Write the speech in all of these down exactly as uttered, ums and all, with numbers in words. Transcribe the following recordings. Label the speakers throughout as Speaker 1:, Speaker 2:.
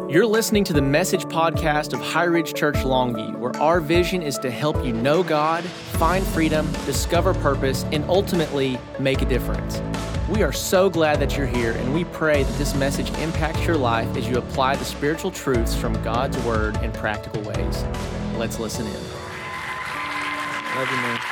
Speaker 1: You're listening to the Message podcast of High Ridge Church Longview, where our vision is to help you know God, find freedom, discover purpose, and ultimately make a difference. We are so glad that you're here, and we pray that this message impacts your life as you apply the spiritual truths from God's Word in practical ways. Let's listen in.
Speaker 2: Love you, man.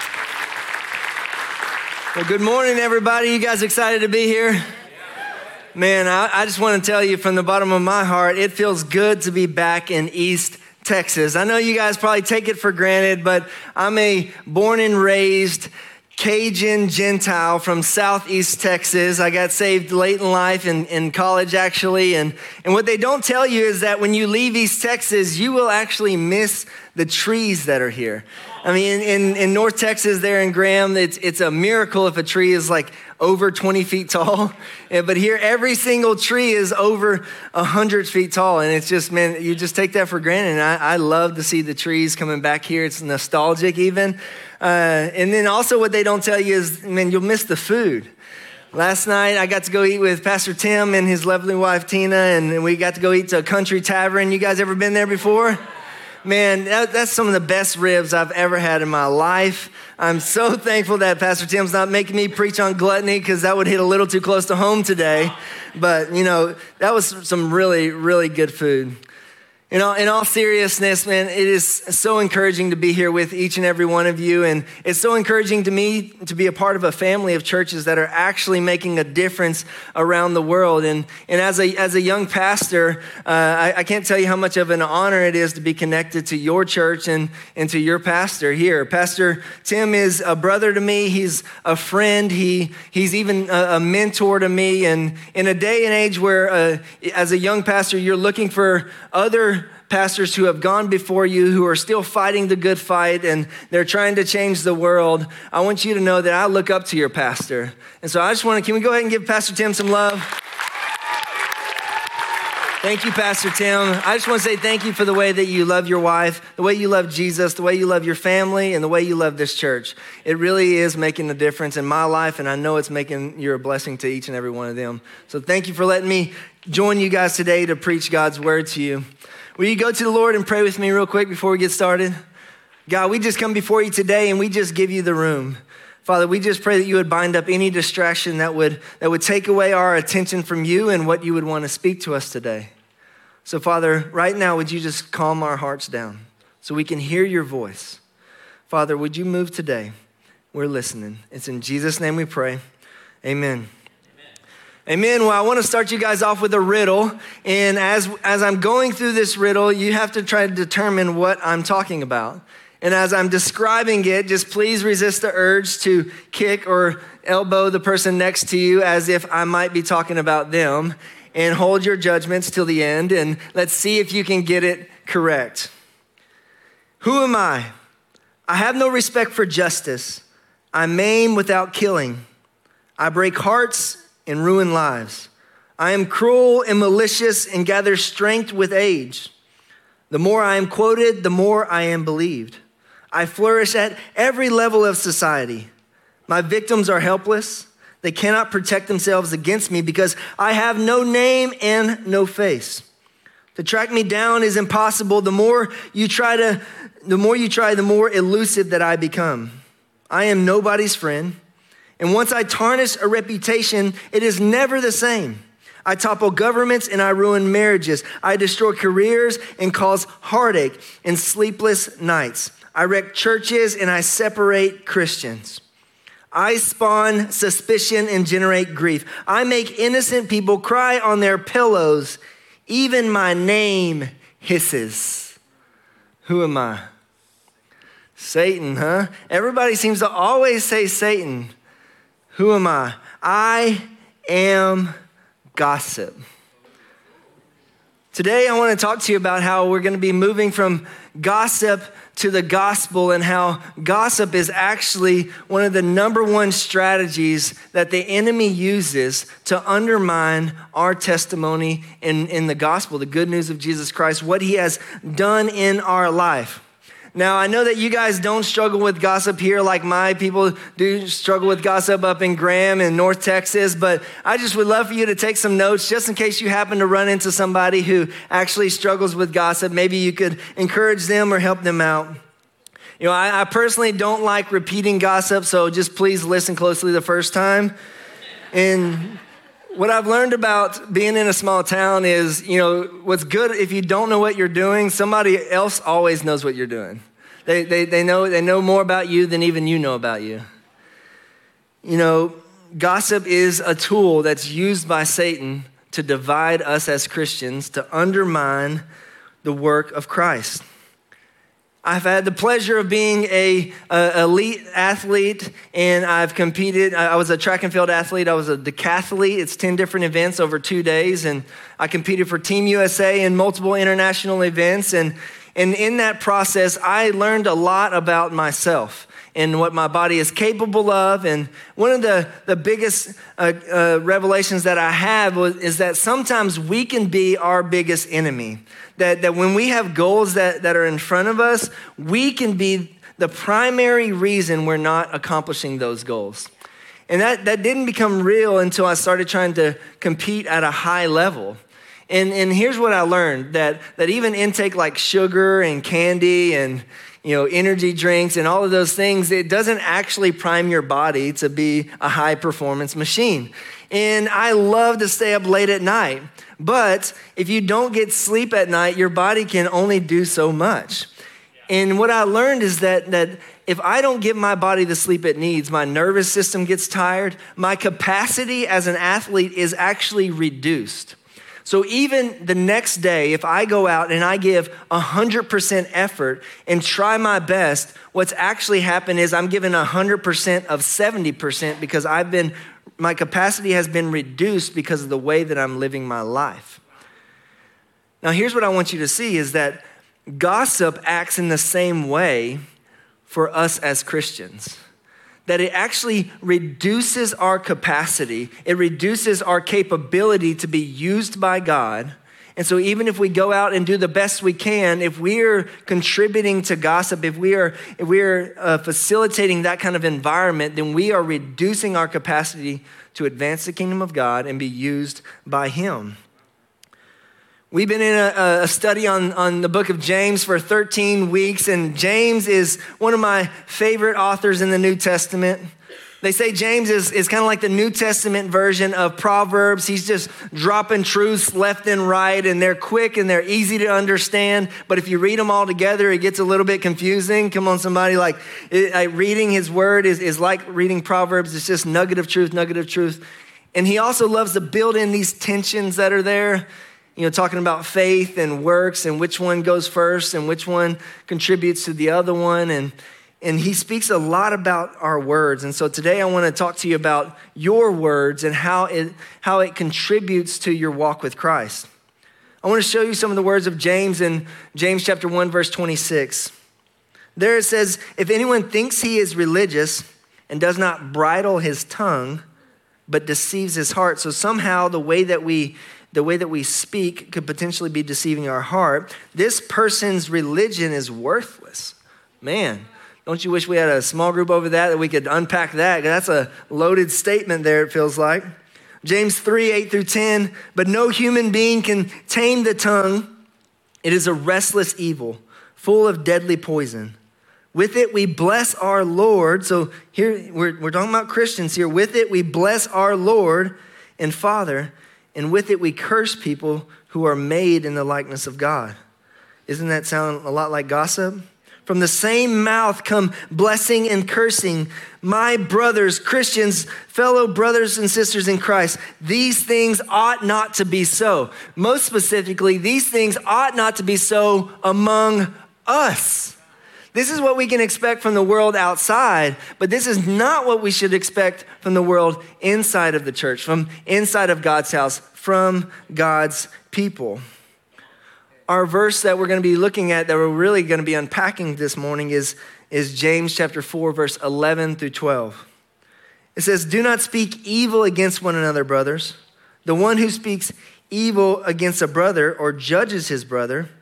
Speaker 2: Well, good morning, everybody. You guys excited to be here? Man, I, I just want to tell you from the bottom of my heart, it feels good to be back in East Texas. I know you guys probably take it for granted, but I'm a born and raised Cajun Gentile from Southeast Texas. I got saved late in life, in, in college actually. And, and what they don't tell you is that when you leave East Texas, you will actually miss the trees that are here. I mean, in, in North Texas there in Graham, it's, it's a miracle if a tree is like over twenty feet tall. Yeah, but here, every single tree is over one hundred feet tall. And it's just, man, you just take that for granted. And I, I love to see the trees coming back here. It's nostalgic even. Uh, and then also what they don't tell you is, man, you'll miss the food. Last night, I got to go eat with Pastor Tim and his lovely wife, Tina, and we got to go eat to a country tavern. You guys ever been there before? Man, that, that's some of the best ribs I've ever had in my life. I'm so thankful that Pastor Tim's not making me preach on gluttony because that would hit a little too close to home today. But, you know, that was some really, really good food. You know, in all seriousness, man, it is so encouraging to be here with each and every one of you. And it's so encouraging to me to be a part of a family of churches that are actually making a difference around the world. And and as a as a young pastor, uh, I, I can't tell you how much of an honor it is to be connected to your church and, and to your pastor here. Pastor Tim is a brother to me. He's a friend. He He's even a, a mentor to me. And in a day and age where, uh, as a young pastor, you're looking for other pastors who have gone before you, who are still fighting the good fight, and they're trying to change the world. I want you to know that I look up to your pastor. And so I just want to, can we go ahead and give Pastor Tim some love? Thank you, Pastor Tim. I just want to say thank you for the way that you love your wife, the way you love Jesus, the way you love your family, and the way you love this church. It really is making a difference in my life, and I know it's making you a blessing to each and every one of them. So thank you for letting me join you guys today to preach God's word to you. Will you go to the Lord and pray with me real quick before we get started? God, we just come before you today and we just give you the room. Father, we just pray that you would bind up any distraction that would that would take away our attention from you and what you would want to speak to us today. So Father, right now, would you just calm our hearts down so we can hear your voice? Father, would you move today? We're listening. It's in Jesus' name we pray. Amen. Amen. Well, I want to start you guys off with a riddle. And as, as I'm going through this riddle, you have to try to determine what I'm talking about. And as I'm describing it, just please resist the urge to kick or elbow the person next to you as if I might be talking about them. And hold your judgments till the end. And let's see if you can get it correct. Who am I? I have no respect for justice. I maim without killing. I break hearts and ruin lives. I am cruel and malicious and gather strength with age. The more I am quoted, the more I am believed. I flourish at every level of society. My victims are helpless. They cannot protect themselves against me because I have no name and no face. To track me down is impossible. The more you try to, the more you try, the more elusive that I become. I am nobody's friend. And once I tarnish a reputation, it is never the same. I topple governments and I ruin marriages. I destroy careers and cause heartache and sleepless nights. I wreck churches and I separate Christians. I spawn suspicion and generate grief. I make innocent people cry on their pillows. Even my name hisses. Who am I? Satan, huh? Everybody seems to always say Satan. Who am I? I am gossip. Today, I want to talk to you about how we're going to be moving from gossip to the gospel and how gossip is actually one of the number one strategies that the enemy uses to undermine our testimony in, in the gospel, the good news of Jesus Christ, what he has done in our life. Now, I know that you guys don't struggle with gossip here like my people do struggle with gossip up in Graham in North Texas, but I just would love for you to take some notes just in case you happen to run into somebody who actually struggles with gossip. Maybe you could encourage them or help them out. You know, I, I personally don't like repeating gossip, so just please listen closely the first time. And what I've learned about being in a small town is, you know, what's good if you don't know what you're doing, somebody else always knows what you're doing. They, they, they know, they know more about you than even you know about you. You know, gossip is a tool that's used by Satan to divide us as Christians, to undermine the work of Christ. I've had the pleasure of being a, a elite athlete, and I've competed. I was a track and field athlete. I was a decathlete. It's ten different events over two days, and I competed for Team U S A in multiple international events. And, and in that process, I learned a lot about myself and what my body is capable of. And one of the, the biggest uh, uh, revelations that I have was, is that sometimes we can be our biggest enemy. That, that when we have goals that, that are in front of us, we can be the primary reason we're not accomplishing those goals. And that, that didn't become real until I started trying to compete at a high level. And, and here's what I learned, that, that even intake like sugar and candy and you know, energy drinks and all of those things, it doesn't actually prime your body to be a high performance machine. And I love to stay up late at night. But if you don't get sleep at night, your body can only do so much. And what I learned is that, that if I don't give my body the sleep it needs, my nervous system gets tired, my capacity as an athlete is actually reduced. So even the next day, if I go out and I give one hundred percent effort and try my best, what's actually happened is I'm giving one hundred percent of seventy percent because I've been my capacity has been reduced because of the way that I'm living my life. Now, here's what I want you to see is that gossip acts in the same way for us as Christians. That it actually reduces our capacity. It reduces our capability to be used by God. And so even if we go out and do the best we can, if we are contributing to gossip, if we are, if we are uh, facilitating that kind of environment, then we are reducing our capacity to advance the kingdom of God and be used by Him. We've been in a, a study on, on the book of James for thirteen weeks, and James is one of my favorite authors in the New Testament. They say James is, is kind of like the New Testament version of Proverbs. He's just dropping truths left and right, and they're quick and they're easy to understand. But if you read them all together, it gets a little bit confusing. Come on, somebody, like it, like reading his word is, is like reading Proverbs. It's just nugget of truth, nugget of truth. And he also loves to build in these tensions that are there. You know, talking about faith and works and which one goes first and which one contributes to the other one. And And he speaks a lot about our words. And so today I want to talk to you about your words and how it, how it contributes to your walk with Christ. I want to show you some of the words of James in James chapter one, verse twenty-six. There it says, if anyone thinks he is religious and does not bridle his tongue, but deceives his heart. So somehow the way that we the way that we speak could potentially be deceiving our heart. This person's religion is worthless. Man. Don't you wish we had a small group over that that we could unpack that? That's a loaded statement there, it feels like. James three, eight through ten, but no human being can tame the tongue. It is a restless evil, full of deadly poison. With it we bless our Lord. So here, we're, we're talking about Christians here. With it we bless our Lord and Father, and with it we curse people who are made in the likeness of God. Isn't that sound a lot like gossip? From the same mouth come blessing and cursing. My brothers, Christians, fellow brothers and sisters in Christ, these things ought not to be so. Most specifically, these things ought not to be so among us. This is what we can expect from the world outside, but this is not what we should expect from the world inside of the church, from inside of God's house, from God's people. Our verse that we're going to be looking at, that we're really going to be unpacking this morning is, is James chapter four, verse eleven through twelve. It says, do not speak evil against one another, brothers. The one who speaks evil against a brother or judges his brother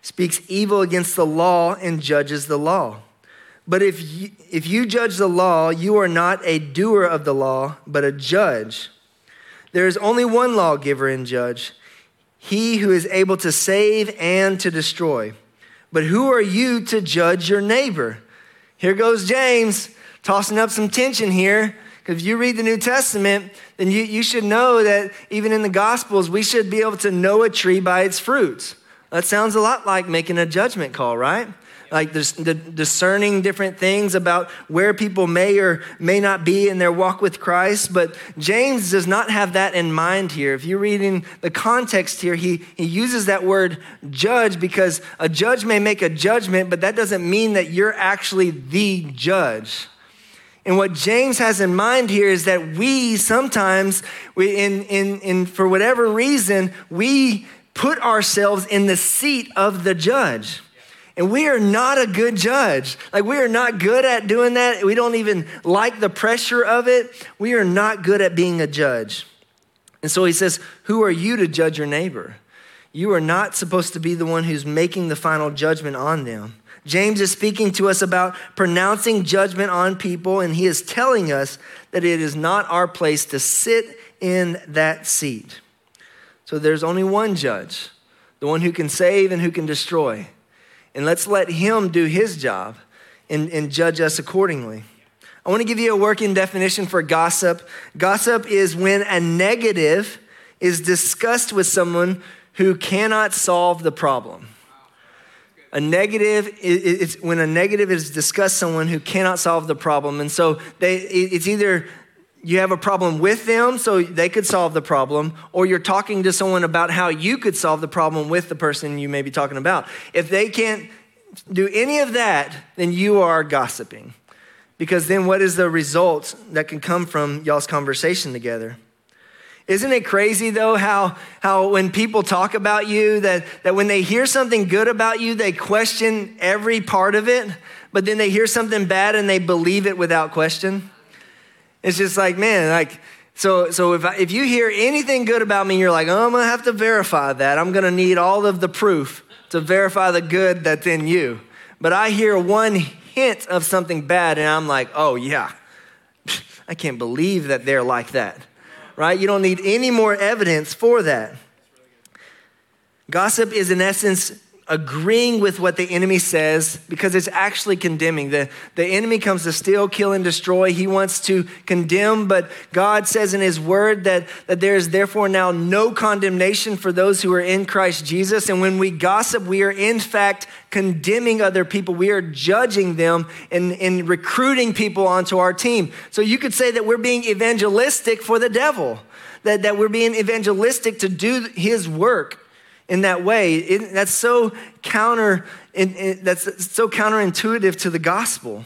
Speaker 2: speaks evil against the law and judges the law. But if you, if you judge the law, you are not a doer of the law, but a judge. There is only one lawgiver and judge, he who is able to save and to destroy. But who are you to judge your neighbor? Here goes James, tossing up some tension here. Because if you read the New Testament, then you, you should know that even in the Gospels, we should be able to know a tree by its fruits. That sounds a lot like making a judgment call, right? Like there's the discerning different things about where people may or may not be in their walk with Christ. But James does not have that in mind here. If you're reading the context here, he, he uses that word judge because a judge may make a judgment, but that doesn't mean that you're actually the judge. And what James has in mind here is that we sometimes, we in, in, in for whatever reason, we put ourselves in the seat of the judge. And we are not a good judge. Like we are not good at doing that. We don't even like the pressure of it. We are not good at being a judge. And so he says, who are you to judge your neighbor? You are not supposed to be the one who's making the final judgment on them. James is speaking to us about pronouncing judgment on people, and he is telling us that it is not our place to sit in that seat. So there's only one judge, the one who can save and who can destroy. And let's let him do his job and, and judge us accordingly. I want to give you a working definition for gossip. Gossip is when a negative is discussed with someone who cannot solve the problem. A negative, it's when a negative is discussed someone who cannot solve the problem. And so they, it's either you have a problem with them so they could solve the problem, or you're talking to someone about how you could solve the problem with the person you may be talking about. If they can't do any of that, then you are gossiping. Because then what is the result that can come from y'all's conversation together? Isn't it crazy though how, how when people talk about you, that, that when they hear something good about you, they question every part of it, but then they hear something bad and they believe it without question? It's just like, man, like, so so if I, if you hear anything good about me, you're like, oh, I'm gonna have to verify that. I'm gonna need all of the proof to verify the good that's in you. But I hear one hint of something bad and I'm like, oh yeah, I can't believe that they're like that. Right? You don't need any more evidence for that. Gossip is in essence agreeing with what the enemy says because it's actually condemning. The, the enemy comes to steal, kill, and destroy. He wants to condemn, but God says in his word that, that there is therefore now no condemnation for those who are in Christ Jesus. And when we gossip, we are in fact condemning other people. We are judging them and, and recruiting people onto our team. So you could say that we're being evangelistic for the devil, that, that we're being evangelistic to do his work. In that way, it, that's so counter. It, it, that's so counterintuitive to the gospel.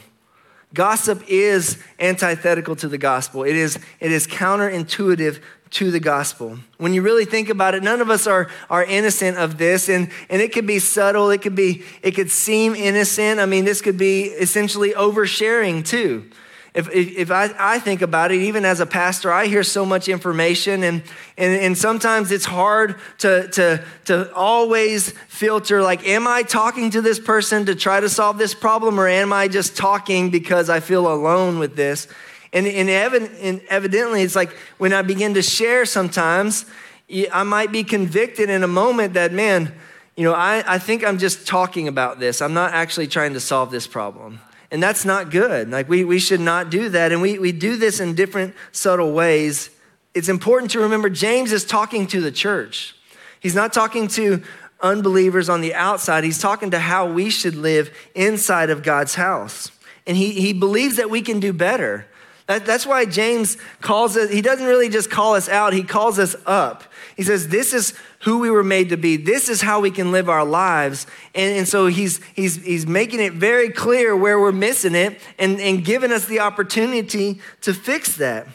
Speaker 2: Gossip is antithetical to the gospel. It is it is counterintuitive to the gospel. When you really think about it, none of us are are innocent of this, and and it could be subtle. It could be it could seem innocent. I mean, this could be essentially oversharing too. If, if, if I, I think about it, even as a pastor, I hear so much information, and, and, and sometimes it's hard to, to, to always filter, like, am I talking to this person to try to solve this problem, or am I just talking because I feel alone with this? And, and, evident, and evidently, it's like when I begin to share sometimes, I might be convicted in a moment that, man, you know, I, I think I'm just talking about this. I'm not actually trying to solve this problem. And that's not good. Like we, we should not do that. And we, we do this in different subtle ways. It's important to remember James is talking to the church. He's not talking to unbelievers on the outside. He's talking to how we should live inside of God's house. And he, he believes that we can do better. That, that's why James calls us, he doesn't really just call us out, he calls us up. He says, this is who we were made to be. This is how we can live our lives. And, and so he's, he's, he's making it very clear where we're missing it and, and giving us the opportunity to fix that.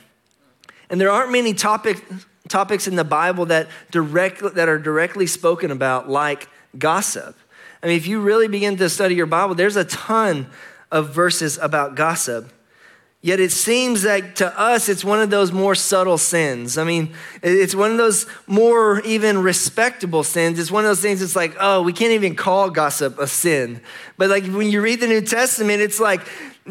Speaker 2: And there aren't many topic, topics in the Bible that, direct, that are directly spoken about like gossip. I mean, if you really begin to study your Bible, there's a ton of verses about gossip. Yet it seems like to us, it's one of those more subtle sins. I mean, it's one of those more even respectable sins. It's one of those things that's like, oh, we can't even call gossip a sin. But like when you read the New Testament, it's like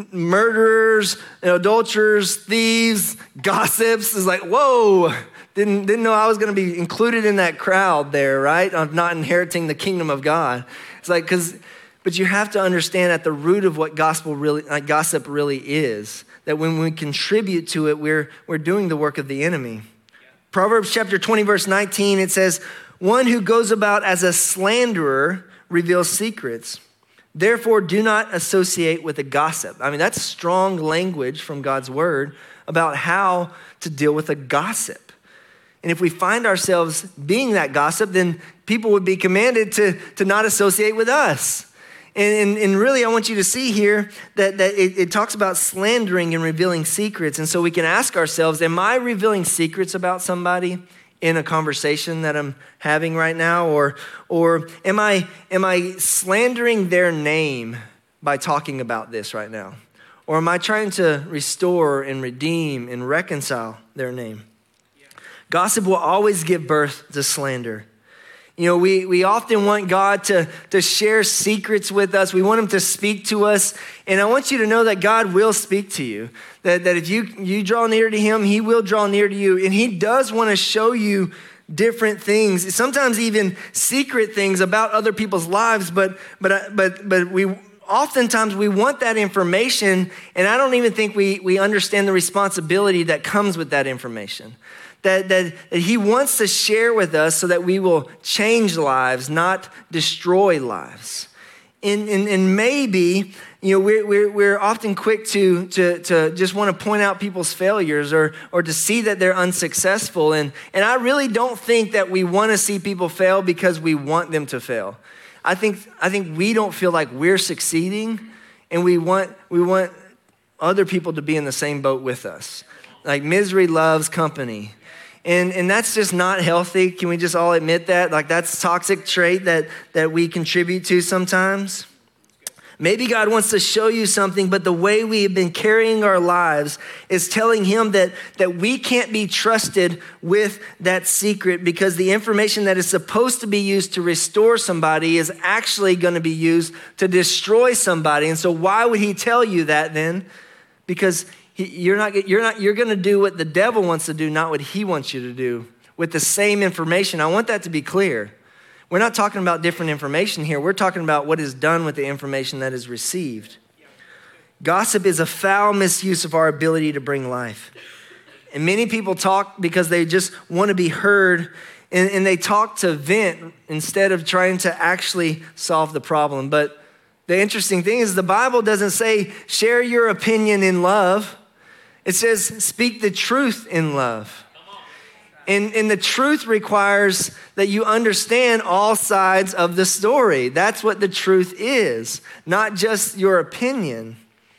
Speaker 2: murderers, adulterers, thieves, gossips. It's like, whoa, didn't, didn't know I was going to be included in that crowd there, right? Of not inheriting the kingdom of God. It's like, because, but you have to understand at the root of what gospel really, like gossip really is, that when we contribute to it, we're, we're doing the work of the enemy. Proverbs chapter twenty, verse nineteen, it says, one who goes about as a slanderer reveals secrets. Therefore, do not associate with a gossip. I mean, that's strong language from God's word about how to deal with a gossip. And if we find ourselves being that gossip, then people would be commanded to, to not associate with us. And, and, and really, I want you to see here that, that it, it talks about slandering and revealing secrets. And so we can ask ourselves, am I revealing secrets about somebody in a conversation that I'm having right now? Or, or am I, am I slandering their name by talking about this right now? Or am I trying to restore and redeem and reconcile their name? Yeah. Gossip will always give birth to slander. You know, we, we often want God to, to share secrets with us. We want him to speak to us. And I want you to know that God will speak to you. That, that if you, you draw near to him, he will draw near to you. And he does want to show you different things, sometimes even secret things about other people's lives. But, but, but, but we oftentimes we want that information. And I don't even think we, we understand the responsibility that comes with that information. That, that, that he wants to share with us so that we will change lives, not destroy lives. And, and, and maybe, you know, we're, we're, we're often quick to, to, to just want to point out people's failures or, or to see that they're unsuccessful. And, and I really don't think that we want to see people fail because we want them to fail. I think, I think we don't feel like we're succeeding, and we want, we want other people to be in the same boat with us. Like misery loves company. And, and that's just not healthy. Can we just all admit that? Like that's a toxic trait that, that we contribute to sometimes. Maybe God wants to show you something, but the way we have been carrying our lives is telling him that, that we can't be trusted with that secret because the information that is supposed to be used to restore somebody is actually going to be used to destroy somebody. And so why would he tell you that then? Because You're not, you're not, you're going to do what the devil wants to do, not what he wants you to do with the same information. I want that to be clear. We're not talking about different information here. We're talking about what is done with the information that is received. Gossip is a foul misuse of our ability to bring life. And many people talk because they just want to be heard, and, and they talk to vent instead of trying to actually solve the problem. But the interesting thing is the Bible doesn't say share your opinion in love. It says, speak the truth in love. And, and the truth requires that you understand all sides of the story. That's what the truth is, not just your opinion.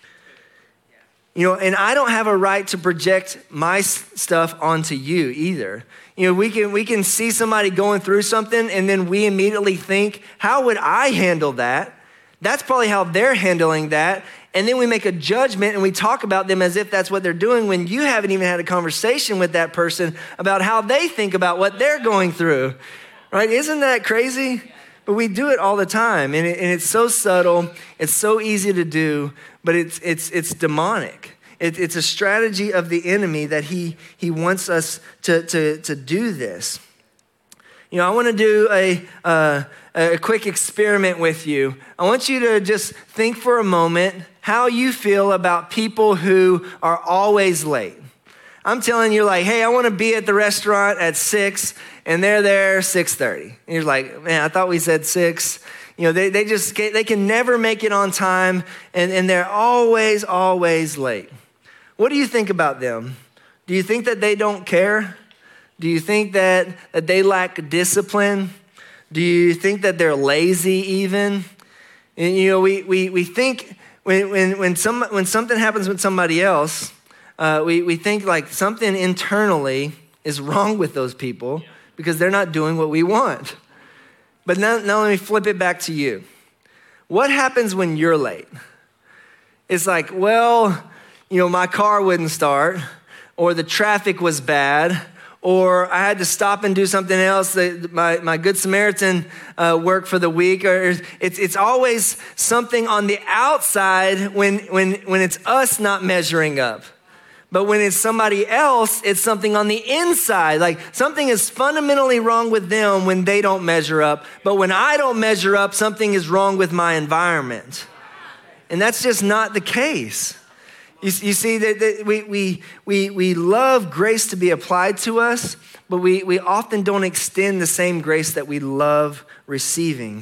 Speaker 2: You know, and I don't have a right to project my stuff onto you either. You know, we can, we can see somebody going through something and then we immediately think, how would I handle that? That's probably how they're handling that. And then we make a judgment and we talk about them as if that's what they're doing when you haven't even had a conversation with that person about how they think about what they're going through, right? Isn't that crazy? But we do it all the time, and, it, and it's so subtle, it's so easy to do, but it's it's it's demonic. It, it's a strategy of the enemy that he he wants us to to to do this. You know, I want to do a uh, a quick experiment with you. I want you to just think for a moment how you feel about people who are always late. I'm telling you, like, hey, I want to be at the restaurant at six, and they're there six thirty. And you're like, man, I thought we said six. You know, they, they just, they can never make it on time, and, and they're always, always late. What do you think about them? Do you think that they don't care? Do you think that, that they lack discipline? Do you think that they're lazy even? And, you know, we, we, we think when, when, when, some, when something happens with somebody else, uh, we, we think like something internally is wrong with those people because they're not doing what we want. But now, now let me flip it back to you. What happens when you're late? It's like, well, you know, my car wouldn't start, or the traffic was bad, or I had to stop and do something else, my, my Good Samaritan uh, work for the week, or it's, it's always something on the outside when, when, when it's us not measuring up. But when it's somebody else, it's something on the inside. Like something is fundamentally wrong with them when they don't measure up. But when I don't measure up, something is wrong with my environment. And that's just not the case. You, you see, that, that we, we, we, we love grace to be applied to us, but we, we often don't extend the same grace that we love receiving.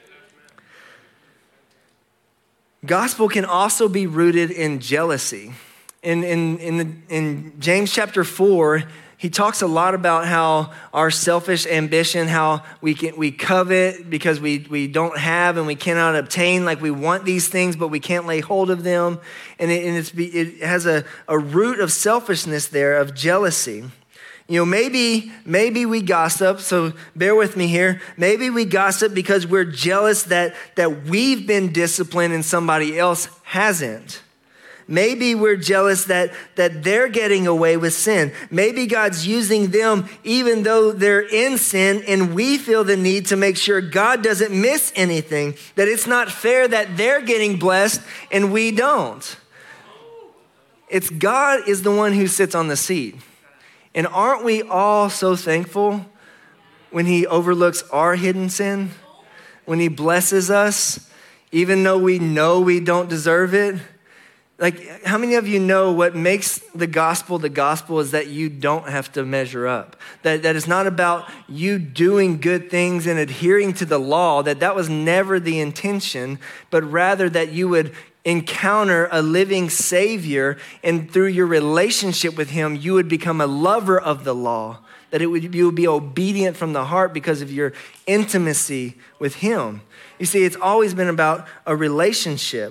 Speaker 2: Gospel can also be rooted in jealousy. In, in, in, the, in James chapter four, he talks a lot about how our selfish ambition, how we can, we covet because we, we don't have and we cannot obtain, like we want these things, but we can't lay hold of them. And it, and it's, it has a, a root of selfishness there, of jealousy. You know, maybe, maybe we gossip, so bear with me here. Maybe we gossip because we're jealous that, that we've been disciplined and somebody else hasn't. Maybe we're jealous that, that they're getting away with sin. Maybe God's using them even though they're in sin, and we feel the need to make sure God doesn't miss anything, that it's not fair that they're getting blessed and we don't. It's God is the one who sits on the seat. And aren't we all so thankful when he overlooks our hidden sin, when he blesses us, even though we know we don't deserve it? Like, how many of you know what makes the gospel the gospel is that you don't have to measure up? That, that it's not about you doing good things and adhering to the law, that that was never the intention, but rather that you would encounter a living Savior, and through your relationship with him, you would become a lover of the law, that it would, you would be obedient from the heart because of your intimacy with him. You see, it's always been about a relationship.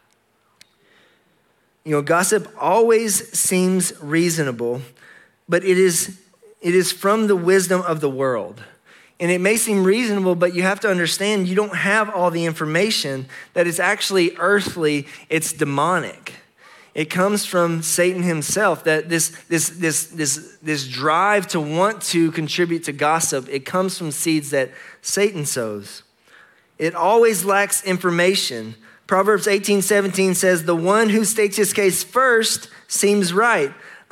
Speaker 2: You know, gossip always seems reasonable, but it is it is from the wisdom of the world. And it may seem reasonable, but you have to understand you don't have all the information, that it's actually earthly, it's demonic. It comes from Satan himself, that this, this, this, this, this drive to want to contribute to gossip, it comes from seeds that Satan sows. It always lacks information. Proverbs eighteen seventeen says, the one who states his case first seems right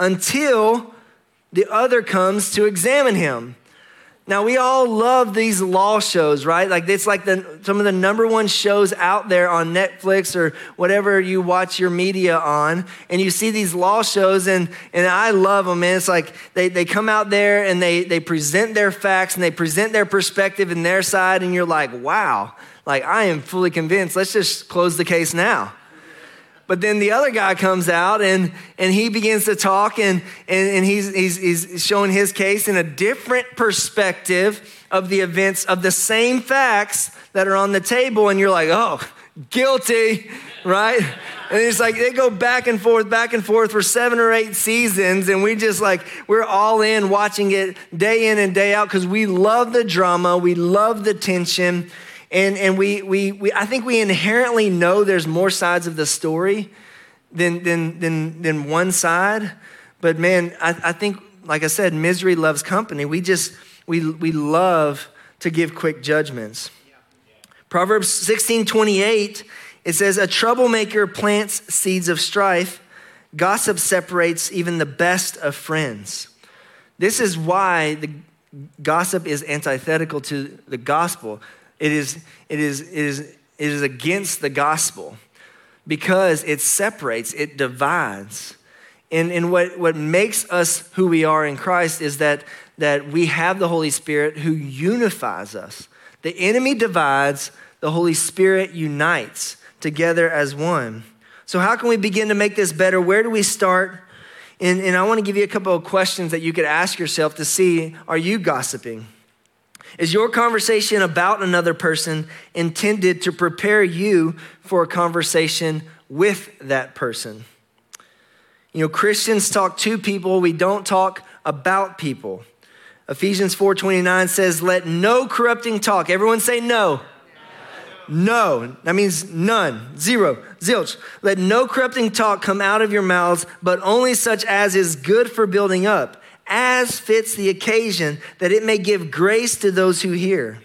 Speaker 2: until the other comes to examine him. Now, we all love these law shows, right? Like it's like the, some of the number one shows out there on Netflix or whatever you watch your media on. And you see these law shows, and, and I love them, man. It's like they, they come out there and they, they present their facts and they present their perspective and their side. And you're like, wow. Like, I am fully convinced. Let's just close the case now. But then the other guy comes out and, and he begins to talk and, and, and he's, he's, he's showing his case in a different perspective of the events of the same facts that are on the table. And you're like, oh, guilty, right? And it's like they go back and forth, back and forth for seven or eight seasons. And we just like, we're all in watching it day in and day out because we love the drama. We love the tension. And and we, we we I think we inherently know there's more sides of the story than than than than one side. But man, I, I think, like I said, misery loves company. We just we we love to give quick judgments. Yeah. Yeah. Proverbs sixteen twenty-eight, it says, a troublemaker plants seeds of strife. Gossip separates even the best of friends. This is why the gossip is antithetical to the gospel. It is, it is, it is, it is against the gospel because it separates, it divides. And, and what, what makes us who we are in Christ is that, that we have the Holy Spirit who unifies us. The enemy divides, the Holy Spirit unites together as one. So how can we begin to make this better? Where do we start? And, and I want to give you a couple of questions that you could ask yourself to see, are you gossiping? Is your conversation about another person intended to prepare you for a conversation with that person? You know, Christians talk to people. We don't talk about people. Ephesians four twenty-nine says, let no corrupting talk. Everyone say no. No. That means none, zero, zilch. Let no corrupting talk come out of your mouths, but only such as is good for building up, as fits the occasion, that it may give grace to those who hear.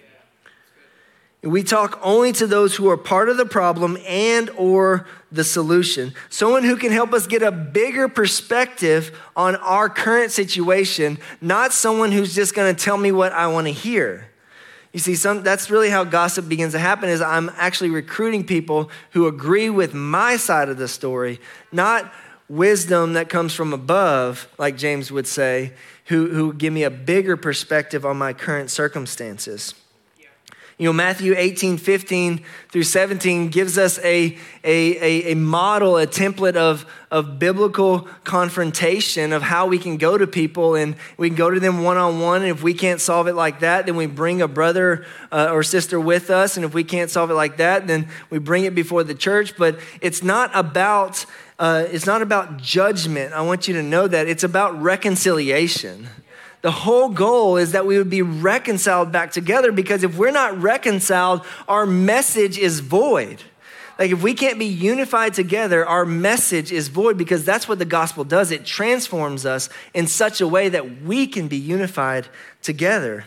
Speaker 2: We talk only to those who are part of the problem and or the solution. Someone who can help us get a bigger perspective on our current situation, not someone who's just gonna tell me what I wanna hear. You see, some, that's really how gossip begins to happen, is I'm actually recruiting people who agree with my side of the story, not wisdom that comes from above, like James would say, who, who give me a bigger perspective on my current circumstances. You know, Matthew eighteen, fifteen through seventeen gives us a, a, a, a model, a template of, of biblical confrontation of how we can go to people, and we can go to them one-on-one. And if we can't solve it like that, then we bring a brother uh, or sister with us. And if we can't solve it like that, then we bring it before the church. But it's not about, uh, it's not about judgment. I want you to know that. It's about reconciliation. The whole goal is that we would be reconciled back together, because if we're not reconciled, our message is void. Like if we can't be unified together, our message is void, because that's what the gospel does. It transforms us in such a way that we can be unified together.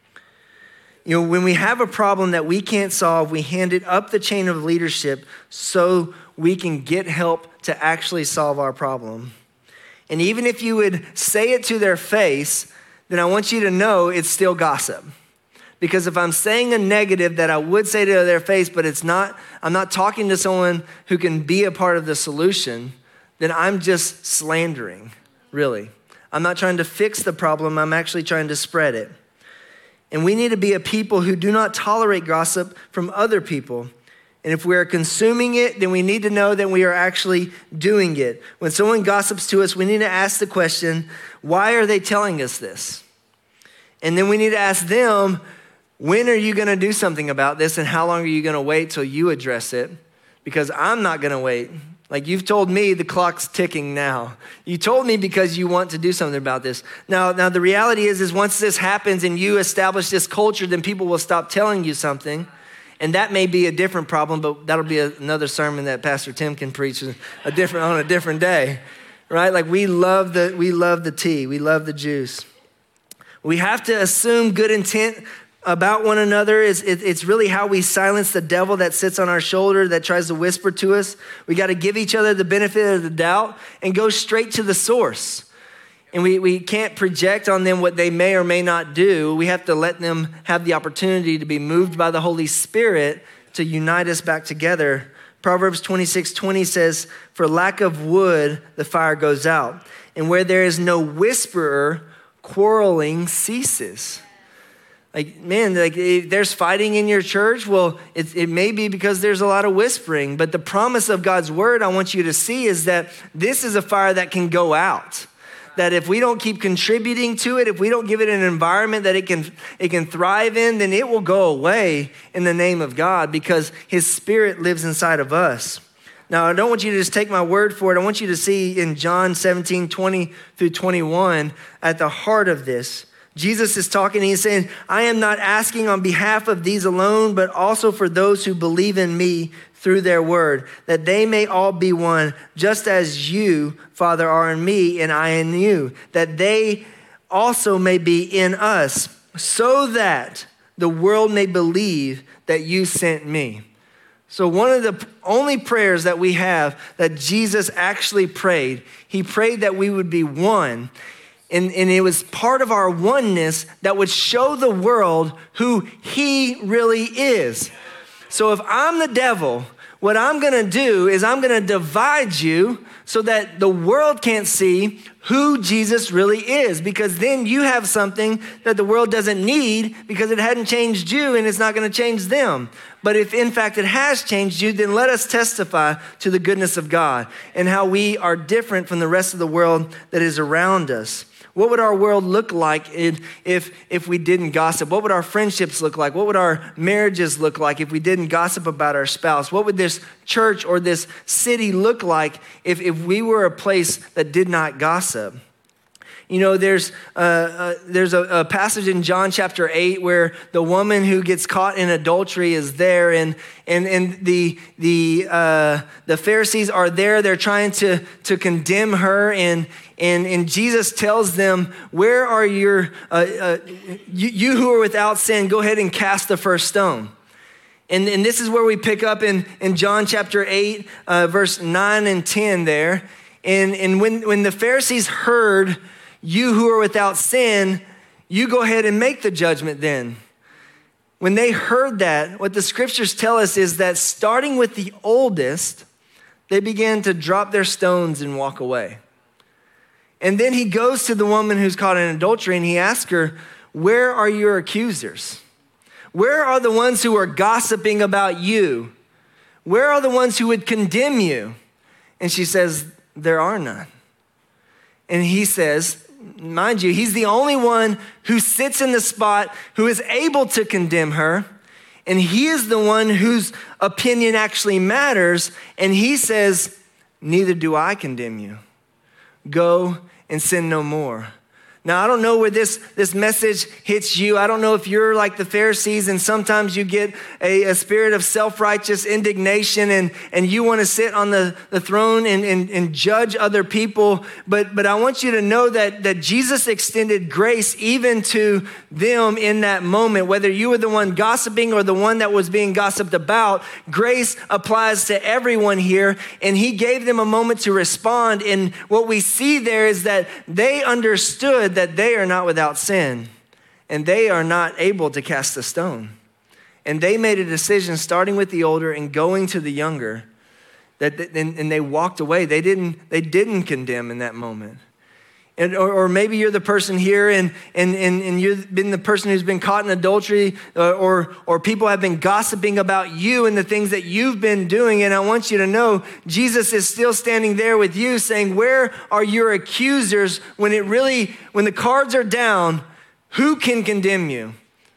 Speaker 2: You know, when we have a problem that we can't solve, we hand it up the chain of leadership so we can get help to actually solve our problem. And even if you would say it to their face, then I want you to know it's still gossip. Because if I'm saying a negative that I would say to their face, but it's not, I'm not talking to someone who can be a part of the solution, then I'm just slandering, really. I'm not trying to fix the problem, I'm actually trying to spread it. And we need to be a people who do not tolerate gossip from other people. And if we are consuming it, then we need to know that we are actually doing it. When someone gossips to us, we need to ask the question, why are they telling us this? And then we need to ask them, when are you going to do something about this, and how long are you going to wait till you address it? Because I'm not going to wait. Like you've told me the clock's ticking now. You told me because you want to do something about this. Now, now the reality is, is once this happens and you establish this culture, then people will stop telling you something. And that may be a different problem, but that'll be a, another sermon that Pastor Tim can preach a different on a different day, right? Like we love the we love the tea, we love the juice. We have to assume good intent about one another. Is it, it's really how we silence the devil that sits on our shoulder that tries to whisper to us. We got to give each other the benefit of the doubt and go straight to the source. And we, we can't project on them what they may or may not do. We have to let them have the opportunity to be moved by the Holy Spirit to unite us back together. Proverbs twenty-six twenty says, for lack of wood, the fire goes out. And where there is no whisperer, quarreling ceases. Like, man, like if there's fighting in your church, well, it, it may be because there's a lot of whispering. But the promise of God's word I want you to see is that this is a fire that can go out. That if we don't keep contributing to it, if we don't give it an environment that it can it can thrive in, then it will go away in the name of God, because his spirit lives inside of us. Now, I don't want you to just take my word for it. I want you to see in John seventeen, twenty through twenty-one, at the heart of this, Jesus is talking and he's saying, I am not asking on behalf of these alone, but also for those who believe in me through their word, that they may all be one, just as you, Father, are in me and I in you, that they also may be in us, so that the world may believe that you sent me. So one of the only prayers that we have that Jesus actually prayed, he prayed that we would be one. And, and it was part of our oneness that would show the world who he really is. So if I'm the devil, what I'm gonna do is I'm gonna divide you so that the world can't see who Jesus really is, because then you have something that the world doesn't need because it hadn't changed you and it's not gonna change them. But if in fact it has changed you, then let us testify to the goodness of God and how we are different from the rest of the world that is around us. What would our world look like if, if we didn't gossip? What would our friendships look like? What would our marriages look like if we didn't gossip about our spouse? What would this church or this city look like if, if we were a place that did not gossip? You know, there's uh, uh, there's a, a passage in John chapter eight where the woman who gets caught in adultery is there, and and and the the uh, the Pharisees are there. They're trying to to condemn her, and and and Jesus tells them, "Where are your uh, uh, you, you who are without sin? Go ahead and cast the first stone." And, and this is where we pick up in, in John chapter eight, uh, verse nine and ten there. And, and when, when the Pharisees heard, "You who are without sin, you go ahead and make the judgment then." When they heard that, what the scriptures tell us is that starting with the oldest, they began to drop their stones and walk away. And then he goes to the woman who's caught in adultery and he asks her, "Where are your accusers? Where are the ones who are gossiping about you? Where are the ones who would condemn you?" And she says, "There are none." And he says, mind you, he's the only one who sits in the spot who is able to condemn her. And he is the one whose opinion actually matters. And he says, "Neither do I condemn you. Go and sin no more." Now, I don't know where this, this message hits you. I don't know if you're like the Pharisees and sometimes you get a, a spirit of self-righteous indignation and, and you want to sit on the, the throne and, and, and judge other people. But, but I want you to know that, that Jesus extended grace even to them in that moment. Whether you were the one gossiping or the one that was being gossiped about, grace applies to everyone here. And he gave them a moment to respond. And what we see there is that they understood that they are not without sin and they are not able to cast a stone. And they made a decision starting with the older and going to the younger, that and, and they walked away. They didn't, they didn't condemn in that moment. And, or, or maybe you're the person here and, and, and, and you've been the person who's been caught in adultery or, or, or people have been gossiping about you and the things that you've been doing. And I want you to know Jesus is still standing there with you saying, "Where are your accusers?" When it really, when the cards are down, who can condemn you?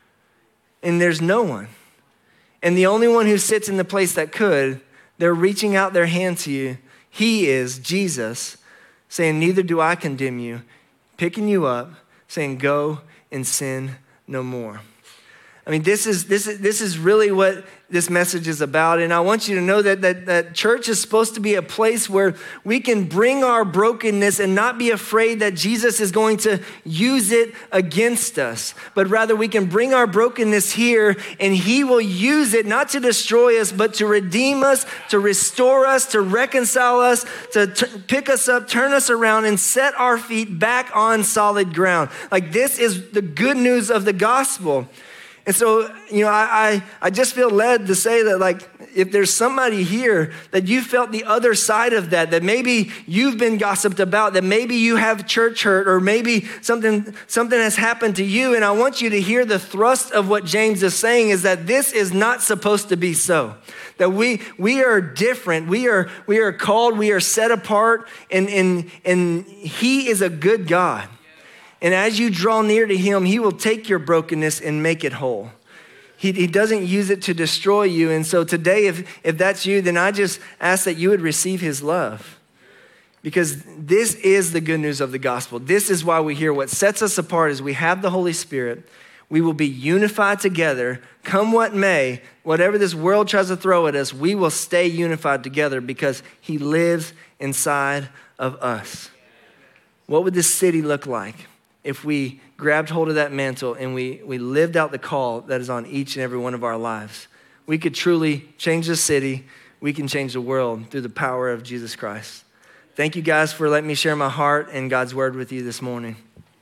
Speaker 2: And there's no one. And the only one who sits in the place that could, they're reaching out their hand to you. He is Jesus, saying, "Neither do I condemn you," picking you up, saying, "Go and sin no more." I mean, this is this is this is really what this message is about. And I want you to know that, that that church is supposed to be a place where we can bring our brokenness and not be afraid that Jesus is going to use it against us. But rather we can bring our brokenness here and he will use it not to destroy us, but to redeem us, to restore us, to reconcile us, to t- pick us up, turn us around and set our feet back on solid ground. Like, this is the good news of the gospel. And so, you know, I, I I just feel led to say that, like, if there's somebody here that you felt the other side of that, that maybe you've been gossiped about, that maybe you have church hurt, or maybe something something has happened to you, and I want you to hear the thrust of what James is saying is that this is not supposed to be so. That we we are different. We are we are called. We are set apart, and and and He is a good God. And as you draw near to him, he will take your brokenness and make it whole. He, he doesn't use it to destroy you. And so today, if, if that's you, then I just ask that you would receive his love. Because this is the good news of the gospel. This is why we hear. What sets us apart is we have the Holy Spirit. We will be unified together. Come what may, whatever this world tries to throw at us, we will stay unified together because he lives inside of us. What would this city look like if we grabbed hold of that mantle and we, we lived out the call that is on each and every one of our lives? We could truly change the city. We can change the world through the power of Jesus Christ. Thank you guys for letting me share my heart and God's word with you this morning.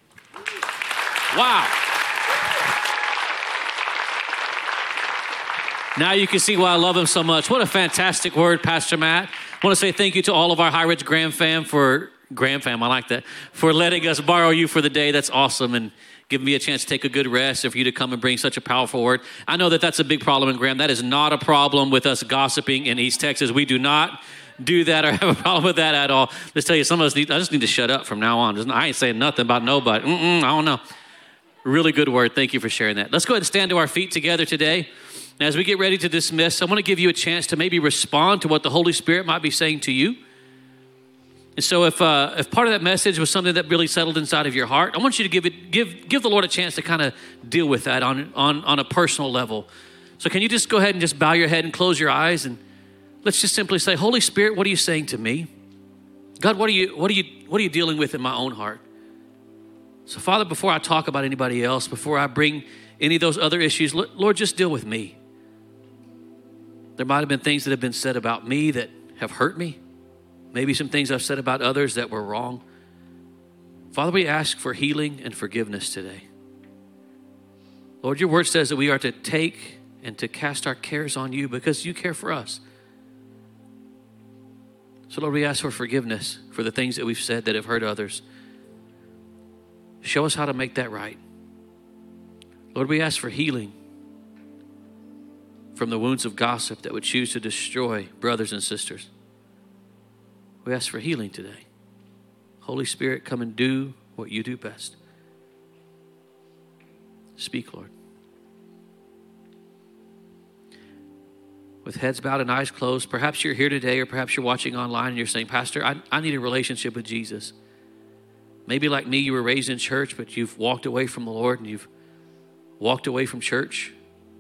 Speaker 3: Wow. Now you can see why I love him so much. What a fantastic word, Pastor Matt. I want to say thank you to all of our High Ridge Graham fam for Graham fam, I like that, for letting us borrow you for the day. That's awesome, and giving me a chance to take a good rest and for you to come and bring such a powerful word. I know that that's a big problem in Graham. That is not a problem with us gossiping in East Texas. We do not do that or have a problem with that at all. Let's tell you, some of us need, I just need to shut up from now on. I ain't saying nothing about nobody. Mm-mm, I don't know. Really good word. Thank you for sharing that. Let's go ahead and stand to our feet together today. And as we get ready to dismiss, I want to give you a chance to maybe respond to what the Holy Spirit might be saying to you. And so if uh, if part of that message was something that really settled inside of your heart, I want you to give it give give the Lord a chance to kind of deal with that on, on, on a personal level. So can you just go ahead and just bow your head and close your eyes, and let's just simply say, Holy Spirit, what are you saying to me? God, what are you what are you what are you dealing with in my own heart? So Father, before I talk about anybody else, before I bring any of those other issues, Lord, just deal with me. There might have been things that have been said about me that have hurt me. Maybe some things I've said about others that were wrong. Father, we ask for healing and forgiveness today. Lord, your word says that we are to take and to cast our cares on you because you care for us. So Lord, we ask for forgiveness for the things that we've said that have hurt others. Show us how to make that right. Lord, we ask for healing from the wounds of gossip that would choose to destroy brothers and sisters. We ask for healing today. Holy Spirit, come and do what you do best. Speak, Lord. With heads bowed and eyes closed, perhaps you're here today or perhaps you're watching online and you're saying, Pastor, I, I need a relationship with Jesus. Maybe like me, you were raised in church, but you've walked away from the Lord and you've walked away from church.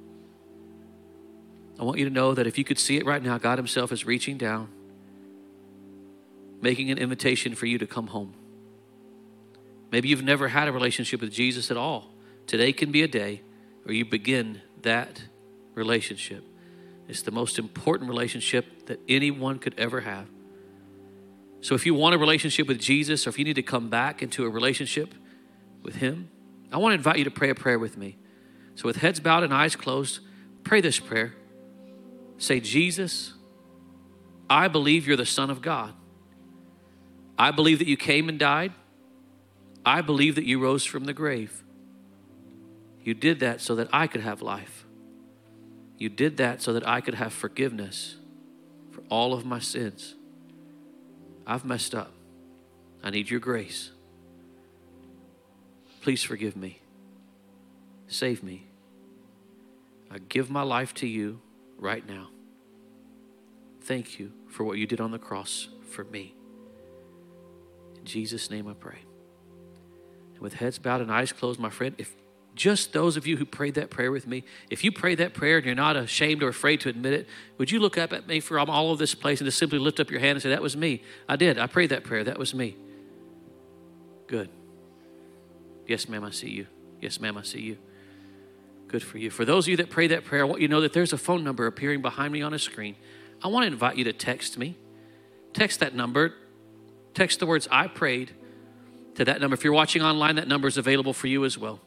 Speaker 3: I want you to know that if you could see it right now, God himself is reaching down, making an invitation for you to come home. Maybe you've never had a relationship with Jesus at all. Today can be a day where you begin that relationship. It's the most important relationship that anyone could ever have. So if you want a relationship with Jesus, or if you need to come back into a relationship with him, I want to invite you to pray a prayer with me. So with heads bowed and eyes closed, pray this prayer. Say, Jesus, I believe you're the Son of God. I believe that you came and died. I believe that you rose from the grave. You did that so that I could have life. You did that so that I could have forgiveness for all of my sins. I've messed up. I need your grace. Please forgive me. Save me. I give my life to you right now. Thank you for what you did on the cross for me. In Jesus' name I pray. And with heads bowed and eyes closed, my friend, if just those of you who prayed that prayer with me, if you prayed that prayer and you're not ashamed or afraid to admit it, would you look up at me from all of this place and just simply lift up your hand and say, that was me. I did. I prayed that prayer. That was me. Good. Yes, ma'am, I see you. Yes, ma'am, I see you. Good for you. For those of you that pray that prayer, I want you to know that there's a phone number appearing behind me on a screen. I want to invite you to text me. Text that number. Text the words, I prayed, to that number. If you're watching online, that number is available for you as well.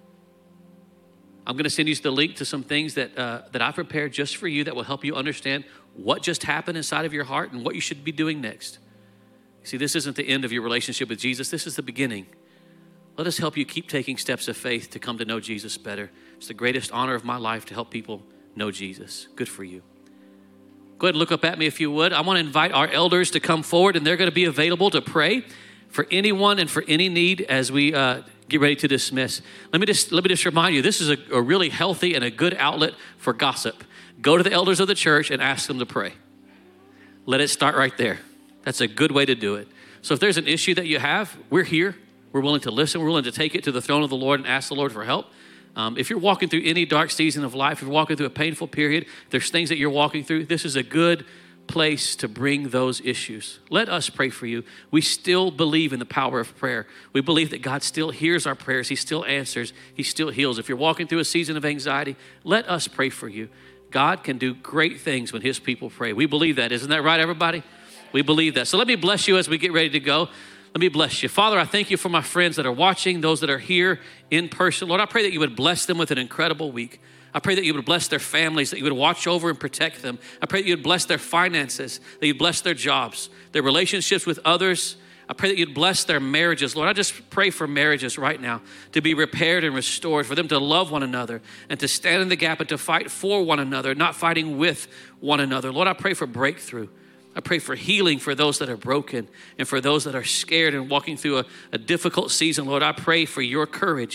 Speaker 3: I'm going to send you the link to some things that uh, that I prepared just for you that will help you understand what just happened inside of your heart and what you should be doing next. See, this isn't the end of your relationship with Jesus. This is the beginning. Let us help you keep taking steps of faith to come to know Jesus better. It's the greatest honor of my life to help people know Jesus. Good for you. Go ahead and look up at me if you would. I want to invite our elders to come forward, and they're going to be available to pray for anyone and for any need as we uh, get ready to dismiss. Let me just let me just remind you, this is a, a really healthy and a good outlet for gossip. Go to the elders of the church and ask them to pray. Let it start right there. That's a good way to do it. So if there's an issue that you have, we're here. We're willing to listen. We're willing to take it to the throne of the Lord and ask the Lord for help. Um, if you're walking through any dark season of life, if you're walking through a painful period, there's things that you're walking through, this is a good place to bring those issues. Let us pray for you. We still believe in the power of prayer. We believe that God still hears our prayers. He still answers. He still heals. If you're walking through a season of anxiety, let us pray for you. God can do great things when his people pray. We believe that. Isn't that right, everybody? We believe that. So let me bless you as we get ready to go. Let me bless you. Father, I thank you for my friends that are watching, those that are here in person. Lord, I pray that you would bless them with an incredible week. I pray that you would bless their families, that you would watch over and protect them. I pray that you would bless their finances, that you'd bless their jobs, their relationships with others. I pray that you'd bless their marriages. Lord, I just pray for marriages right now to be repaired and restored, for them to love one another and to stand in the gap and to fight for one another, not fighting with one another. Lord, I pray for breakthrough. I pray for healing for those that are broken and for those that are scared and walking through a, a difficult season. Lord, I pray for your courage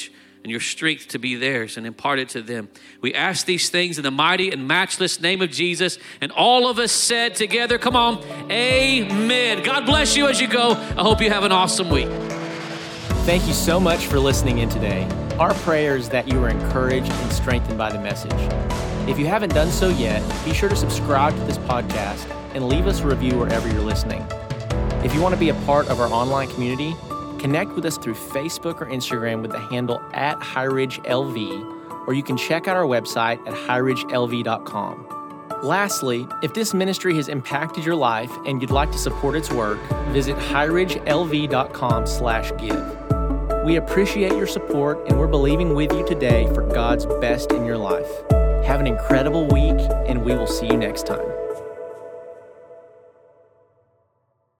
Speaker 3: and your strength to be theirs and impart it to them. We ask these things in the mighty and matchless name of Jesus. And all of us said together, come on, amen. God bless you as you go. I hope you have an awesome week.
Speaker 1: Thank you so much for listening in today. Our prayer is that you are encouraged and strengthened by the message. If you haven't done so yet, be sure to subscribe to this podcast and leave us a review wherever you're listening. If you want to be a part of our online community, connect with us through Facebook or Instagram with the handle at High Ridge L V, or you can check out our website at high ridge L V dot com. Lastly, if this ministry has impacted your life and you'd like to support its work, visit high ridge L V dot com slash give. We appreciate your support, and we're believing with you today for God's best in your life. Have an incredible week, and we will see you next time.